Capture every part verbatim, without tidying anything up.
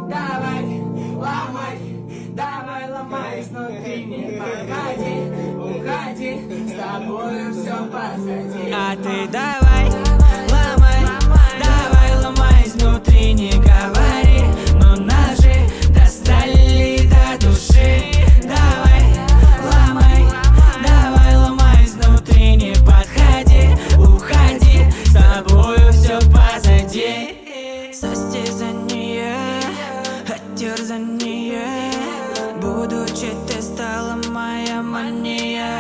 давай, ломай, давай, ломай изнутри, не подходи, уходи, с тобою все позади. А ты давай, ломай, давай, ломай изнутри, не говори, но ножи достали до души. Давай, ломай, давай, ломай изнутри, не подходи, уходи, с тобою все позади. Состязание, оттерзание, будучи ты стала моя мания,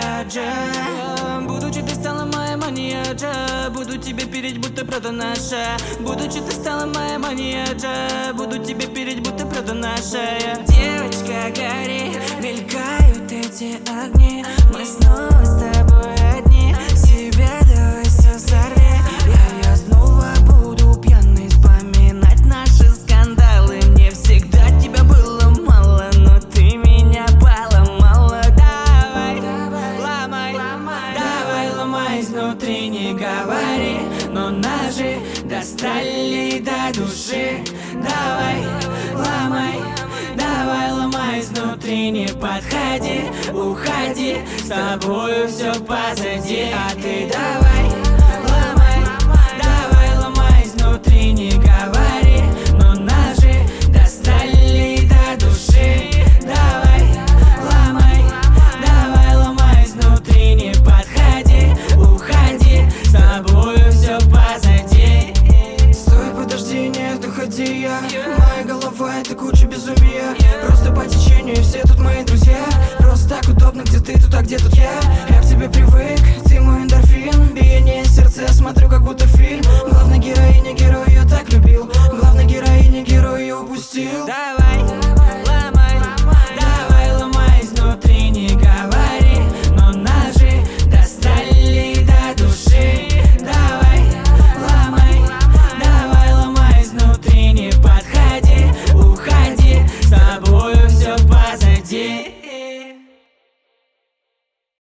будучи ты стала моя мания, буду тебе переть, будто правда наша. Будучи ты стала моя мания, буду тебе переть, будто правда наша. Девочка, гори, мелькают эти огни, мы снова с тобой одни. Себя давай все сорви, я, я снова буду пьяный вспоминать наши скандалы. Мне всегда тебя было мало, но ты меня поломала. Давай, ломай, давай, ломай изнутри, не говори, но ножи достали до души. Давай, ломай, давай, ломай изнутри, не подходи, уходи, с тобою все позади. А ты давай, ломай, давай, ломай изнутри, не говори, но ножи достали до души. Давай, ломай, давай, ломай изнутри, не подходи, уходи, с тобою все позади. Стой, подожди, нет, уходи я. Моя голова — это куча безумия. Просто по течению, все тут мои друзья. Просто так удобно, где ты тут, а где тут я. Я к тебе привык, ты мой эндорфин. Биение сердца, я смотрю, как будто фильм. Главная героиня, герой ее так любил. Главная героиня, герой ее упустил. Давай.